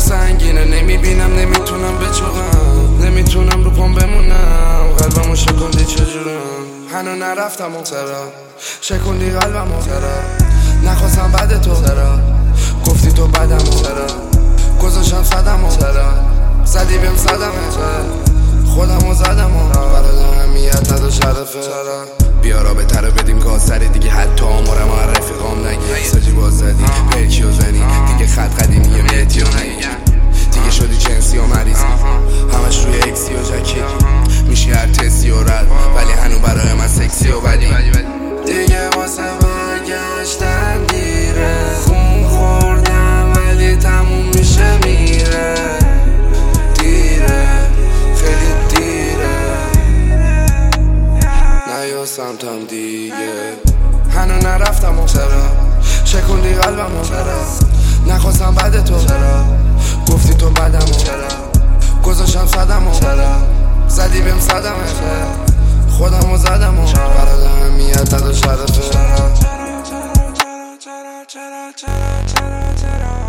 سنگینه نمیبینم نمیتونم بچوغم نمیتونم رو پام بمونم قلبمو شکندی چجورم هنو نرفتم اون سرا شکندی قلبمو سرا نخواستم بعد تو سرا گفتی تو بدمو سرا گذاشتم صدمو سرا زدی بهم صدمه خودمو زدمو برای اهمیت نداشت شرفه بیا را بهتره بدیم کاسری دیگه حتی آمارم هر رفیقام نگی سجی باز زدی پرکیو زنی دیگه خط قدیمیه میتیو نگی دیگه شدی جنسی و مریضی همش روی اکسی و جکی میشی هر تسی و رد ولی هنو برای من سکسی و بدی دیگه واسه برگشتن دیره خون خوردم ولی تموم میشه میره دیره خیلی دیره نیا سمتم دیگه هنو نرفتم اون سرا شکندی قلبمو سرا نخواستم بعد تو سرا گفتی تو بدمو سرا گذاشتم صدمو سرا زدی بهم صدمه خودمو زدمو برای اهمیت نداشت شرفه